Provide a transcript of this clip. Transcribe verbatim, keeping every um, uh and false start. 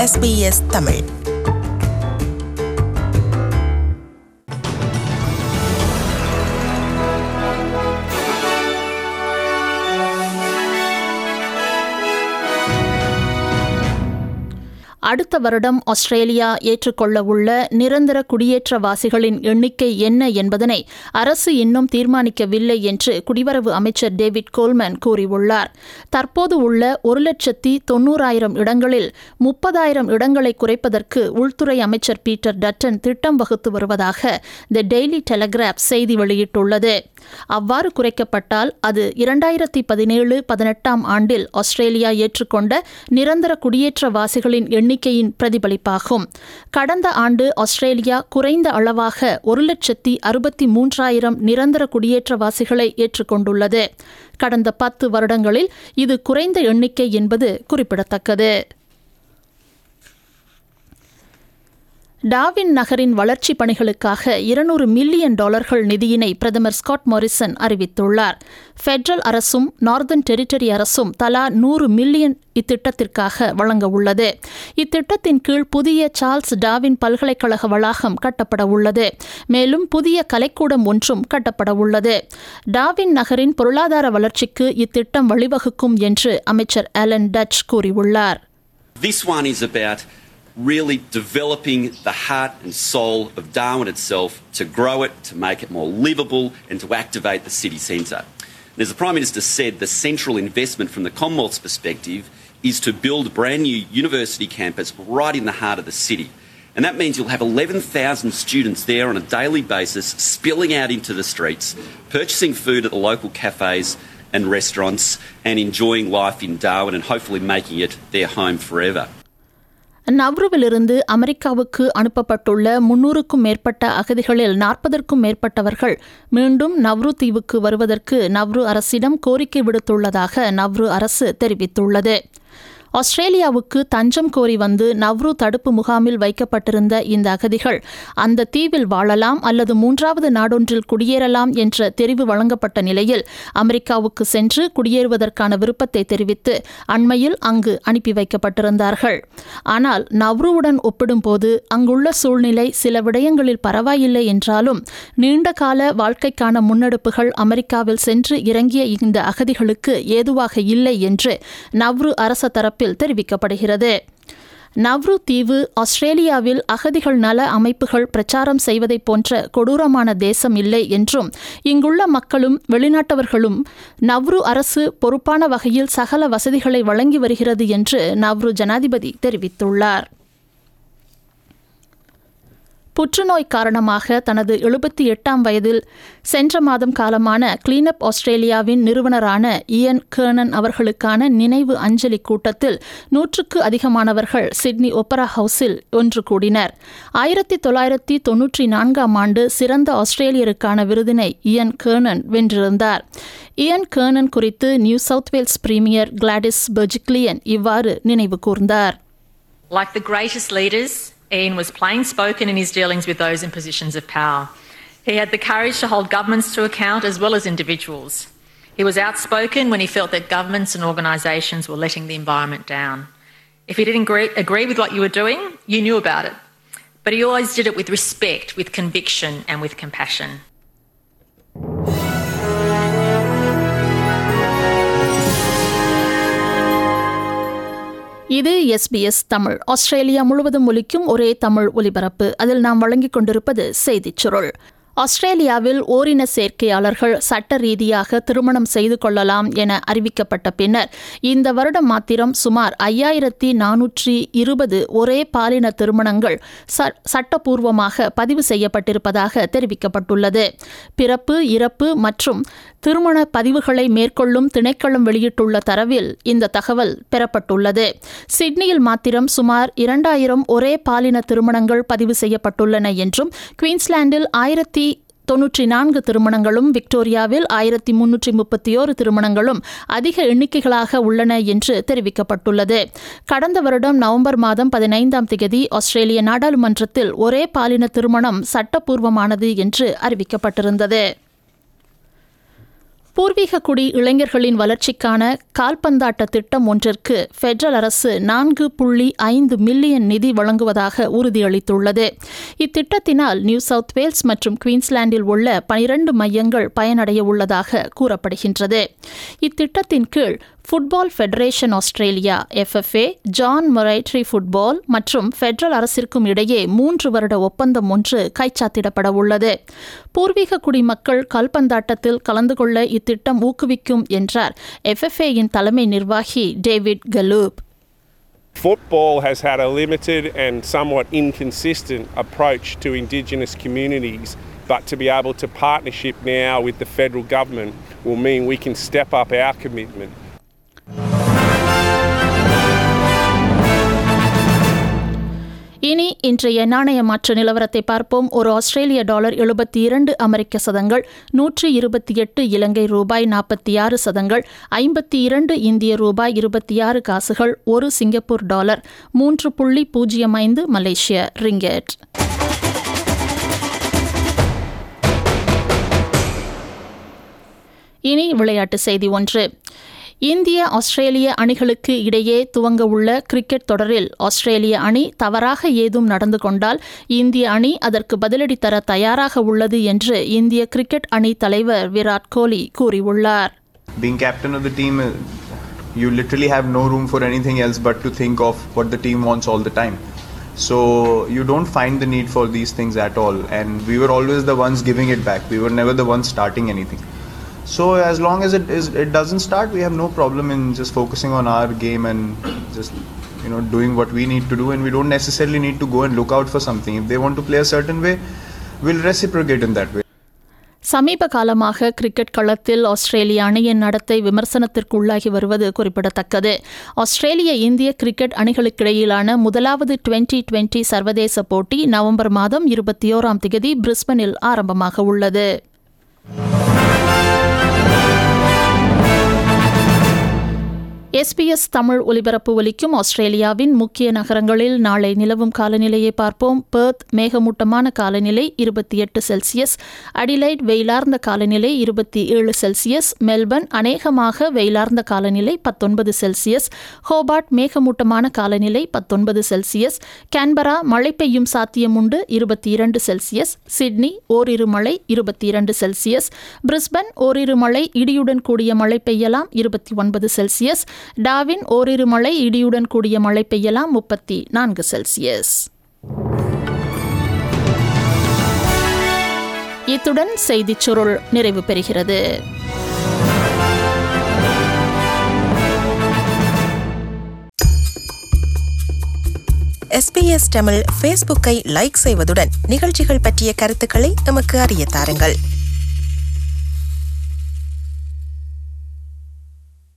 S B S Tamil. அடுத்த வருடம் Australia ஏற்றுக்கொள்ள உள்ள நிரந்தர குடியேற்றவாசிகளின் எண்ணிக்கை என்ன என்பதனை அரசு இன்னும் தீர்மானிக்கவில்லை என்று குடிவரவு அமைச்சர் டேவிட் கோல்மன் கூறியுள்ளார். தற்போது உள்ள ஒரு லட்சத்தி தொன்னூறாயிரம் இடங்களில் முப்பதாயிரம் இடங்களை குறைப்பதற்கு உள்துறை அமைச்சர் பீட்டர் டட்டன் திட்டம் வகுத்து வருவதாக தி டெய்லி டெலிகிராப் செய்தி வெளியிட்டுள்ளது. அவ்வாறு குறைக்கப்பட்டால் அது இரண்டாயிரத்தி பதினேழு பதினெட்டாம் ஆண்டில் ஆஸ்திரேலியா ஏற்றுக்கொண்ட நிரந்தர குடியேற்றவாசிகளின் எண்ணிக்கையின் பிரதிபலிப்பாகும். கடந்த ஆண்டு ஆஸ்திரேலியா குறைந்த அளவாக ஒரு லட்சத்தி அறுபத்தி மூன்றாயிரம் நிரந்தர குடியேற்றவாசிகளை ஏற்றுக்கொண்டுள்ளது. கடந்த பத்து வருடங்களில் இது குறைந்த எண்ணிக்கை என்பது குறிப்பிடத்தக்கது. டாவின் நகரின் வளர்ச்சிப் பணிகளுக்காக இருநூறு மில்லியன் டாலர்கள் நிதியினை பிரதமர் ஸ்காட் மோரிசன் அறிவித்துள்ளார். பெடரல் அரசும் நார்தர்ன் டெரிட்டரி அரசும் தலா நூறு மில்லியன் இத்திட்டத்திற்காக வழங்க உள்ளது. இத்திட்டத்தின் கீழ் புதிய சார்ல்ஸ் டாவின் பல்கலைக்கழக வளாகம் கட்டப்பட உள்ளது. மேலும் புதிய கலைக்கூடம் ஒன்றும் கட்டப்பட உள்ளது. டாவின் நகரின் பொருளாதார வளர்ச்சிக்கு இத்திட்டம் வழிவகுக்கும் என்று அமைச்சர் ஆலன் டச் கூறியுள்ளார். This one is about really developing the heart and soul of Darwin itself, to grow it, to make it more livable and to activate the city centre. And as the Prime Minister said, the central investment from the Commonwealth's perspective is to build a brand new university campus right in the heart of the city. And that means you'll have eleven thousand students there on a daily basis, spilling out into the streets, purchasing food at the local cafes and restaurants and enjoying life in Darwin and hopefully making it their home forever. நவ்ருவிலிருந்து அமெரிக்காவுக்கு அனுப்பப்பட்டுள்ள முன்னூறுக்கும் மேற்பட்ட அகதிகளில் நாற்பதற்கும் மேற்பட்டவர்கள் மீண்டும் Nauru தீவுக்கு வருவதற்கு Nauru அரசிடம் கோரிக்கை விடுத்துள்ளதாக நவ்ரு அரசு தெரிவித்துள்ளது. ஆஸ்திரேலியாவுக்கு தஞ்சம் கோரி வந்து நவ்ரு தடுப்பு முகாமில் வைக்கப்பட்டிருந்த இந்த அகதிகள் அந்த தீவில் வாழலாம் அல்லது மூன்றாவது நாடொன்றில் குடியேறலாம் என்ற தெரிவு வழங்கப்பட்ட நிலையில் அமெரிக்காவுக்கு சென்று குடியேறுவதற்கான விருப்பத்தை தெரிவித்து அண்மையில் அங்கு அனுப்பி வைக்கப்பட்டிருந்தார்கள். ஆனால் நவ்ருவுடன் ஒப்பிடும்போது அங்குள்ள சூழ்நிலை சில விடயங்களில் பரவாயில்லை என்றாலும் நீண்டகால வாழ்க்கைக்கான முன்னெடுப்புகள் அமெரிக்காவில் சென்று இறங்கிய இந்த அகதிகளுக்கு ஏதுவாக இல்லை என்று நவ்ரு அரச தரப்பில் தெரிவிக்கப்படுகிறது. நவ்ரு தீவு ஆஸ்திரேலியாவில் அகதிகள் நல அமைப்புகள் பிரச்சாரம் செய்வதை போன்ற கொடூரமான தேசம் இல்லை என்றும் இங்குள்ள மக்களும் வெளிநாட்டவர்களும் நவ்ரு அரசு பொறுப்பான வகையில் சகல வசதிகளை வழங்கி வருகிறது என்று நவ்ரு ஜனாதிபதி தெரிவித்துள்ளார். புற்றுநோய் காரணமாக தனது எழுபத்தி எட்டாம் வயதில் சென்ற மாதம் காலமான கிளீனப் ஆஸ்திரேலியாவின் நிறுவனரான இயன் கர்னன் அவர்களுக்கான நினைவு அஞ்சலி கூட்டத்தில் நூற்றுக்கு அதிகமானவர்கள் சிட்னி ஒப்பரா ஹவுஸில் ஒன்று கூடினர். ஆயிரத்தி தொள்ளாயிரத்தி தொன்னூற்றி நான்காம் ஆண்டு சிறந்த ஆஸ்திரேலியருக்கான விருதினை இயன் கர்னன் வென்றிருந்தார். இயன் கர்னன் குறித்து New South Wales premier Gladys Berejiklian இவ்வாறு நினைவு கூர்ந்தார். Like the greatest leaders, Ian was plain spoken in his dealings with those in positions of power. He had the courage to hold governments to account as well as individuals. He was outspoken when he felt that governments and organisations were letting the environment down. If he didn't agree, agree with what you were doing, you knew about it. But he always did it with respect, with conviction and with compassion. இது S B S Tamil. Australia முழுவதும் ஒலிக்கும் ஒரே தமிழ் ஒலிபரப்பு. அதில் நாம் வழங்கிக் கொண்டிருப்பது செய்திச் சுருள். ஆஸ்திரேலியாவில் ஓரின சேர்க்கையாளர்கள் சட்ட ரீதியாக திருமணம் செய்து கொள்ளலாம் என அறிவிக்கப்பட்ட பின்னர் இந்த வருடம் மாத்திரம் சுமார் ஐயாயிரத்தி நானூற்றி இருபது ஒரே பாலின திருமணங்கள் சட்டப்பூர்வமாக பதிவு செய்யப்பட்டிருப்பதாக தெரிவிக்கப்பட்டுள்ளது. பிறப்பு, இறப்பு மற்றும் திருமண பதிவுகளை மேற்கொள்ளும் திணைக்களம் வெளியிட்டுள்ள தரவில் இந்த தகவல் பெறப்பட்டுள்ளது. சிட்னியில் மாத்திரம் சுமார் இரண்டாயிரம் ஒரே பாலின திருமணங்கள் பதிவு செய்யப்பட்டுள்ளன என்றும், குயின்ஸ்லாண்டில் ஆயிரத்தி தொன்னூற்றி நான்கு திருமணங்களும், விக்டோரியாவில் ஆயிரத்தி முன்னூற்றி முப்பத்தி ஓரு திருமணங்களும் அதிக எண்ணிக்கைகளாக உள்ளன என்று தெரிவிக்கப்பட்டுள்ளது. கடந்த வருடம் நவம்பர் மாதம் பதினைந்தாம் தேதி ஆஸ்திரேலிய நாடாளுமன்றத்தில் ஒரே பாலின திருமணம் சட்டப்பூர்வமானது என்று அறிவிக்கப்பட்டிருந்தது. பூர்வீக குடி இளைஞர்களின் வளர்ச்சிக்கான கால்பந்தாட்ட திட்டம் ஒன்றிற்கு பெடரல் அரசு நான்கு புள்ளி ஐந்து மில்லியன் நிதி வழங்குவதாக உறுதியளித்துள்ளது. இத்திட்டத்தினால் நியூ சவுத் வேல்ஸ் மற்றும் குயின்ஸ்லாண்டில் உள்ள பனிரண்டு மையங்கள் பயனடைய உள்ளதாக கூறப்படுகின்றது. இத்திட்டத்தின் கீழ் Football Federation Australia F F A, John Moriarty football மற்றும் பெடரல் அரசிற்கும் இடையே மூன்று வருட ஒப்பந்தம் ஒன்று கைச்சாத்திடப்பட உள்ளது. பூர்வீக குடிமக்கள் கால்பந்தாட்டத்தில் கலந்து கொள்ள இத்திட்டம் ஊக்குவிக்கும் என்றார் எஃப் எஃப் ஏ-யின் தலைமை நிர்வாகி David Gallop. Football has had a limited and somewhat inconsistent approach to Indigenous communities, but to be able to partnership now with the federal government will mean we can step up our commitment. இனி இன்றைய நாணய மாற்று நிலவரத்தை பார்ப்போம். ஒரு ஆஸ்திரேலிய dollar எழுபத்தி இரண்டு அமெரிக்க சதங்கள், நூற்றி இருபத்தி எட்டு இலங்கை ரூபாய் நாற்பத்தி ஆறு சதங்கள், ஐம்பத்தி இரண்டு இந்திய ரூபாய் இருபத்தி ஆறு காசுகள், ஒரு சிங்கப்பூர் டாலர், மூன்று புள்ளி பூஜ்ஜியம் ஐந்து மலேசிய ரிங்கெட். இனி விளையாட்டு செய்தி ஒன்று. இந்திய ஆஸ்திரேலிய அணிகளுக்கு இடையே துவங்க உள்ள கிரிக்கெட் தொடரில் ஆஸ்திரேலிய அணி தவறாக ஏதும் நடந்து கொண்டால் இந்திய அணி அதற்கு பதிலடி தர தயாராக உள்ளது என்று இந்திய கிரிக்கெட் அணி தலைவர் விராட் கோலி கூறியுள்ளார். Being captain of the team, you literally have no room for anything else but to think of what the team wants all the time. So you don't find the need for these things at all, and we were always the ones giving it back. We were never the ones starting anything. So as long as it is, it doesn't start, we have no problem in just focusing on our game and just, you know, doing what we need to do, and we don't necessarily need to go and look out for something. If they want to play a certain way, we'll reciprocate in that way. சமீப காலமாக cricket களத்தில் ஆஸ்திரேலிய அணியின் நடத்தை விமர்சனத்திற்கு உள்ளாகி வருவது குறிப்பிடத்தக்கது. ஆஸ்திரேலிய இந்திய cricket அணிகளுக்கிடையிலான முதலாவது டுவெண்டி டுவெண்டி சர்வதேச போட்டி நவம்பர் மாதம் இருபத்தி ஓராம் தேதி பிரிஸ்பனில் ஆரம்பமாக உள்ளது. எஸ்பிஎஸ் தமிழ் ஒலிபரப்பு ஒலிக்கும் ஆஸ்திரேலியாவின் முக்கிய நகரங்களில் நாளை நிலவும் காலநிலையை பார்ப்போம். பெர்த் மேகமூட்டமான காலநிலை இருபத்தி எட்டு செல்சியஸ், அடிலைட் வெயிலார்ந்த காலநிலை இருபத்தி ஏழு செல்சியஸ், மெல்பர்ன் அநேகமாக வெயிலார்ந்த காலநிலை பத்தொன்பது செல்சியஸ், ஹோபார்ட் மேகமூட்டமான காலநிலை பத்தொன்பது செல்சியஸ், கேன்பரா மழை பெய்யும் சாத்தியமுண்டு இருபத்தி இரண்டு செல்சியஸ், சிட்னி ஓரிரு மழை இருபத்தி இரண்டு செல்சியஸ், பிரிஸ்பன் ஓரிரு மழை இடியுடன் கூடிய மழை பெய்யலாம் இருபத்தி ஒன்பது செல்சியஸ், டார்வின் ஓரிரு மழை இடியுடன் கூடிய மழை பெய்யலாம் முப்பத்தி நான்கு செல்சியஸ். இத்துடன் செய்திச் சுருள் நிறைவு பெறுகிறது. எஸ்பிஎஸ் தமிழ் ஃபேஸ்புக்கை லைக் செய்வதுடன் நிகழ்ச்சிகள் பற்றிய கருத்துக்களை எமக்கு அறிய தாருங்கள்.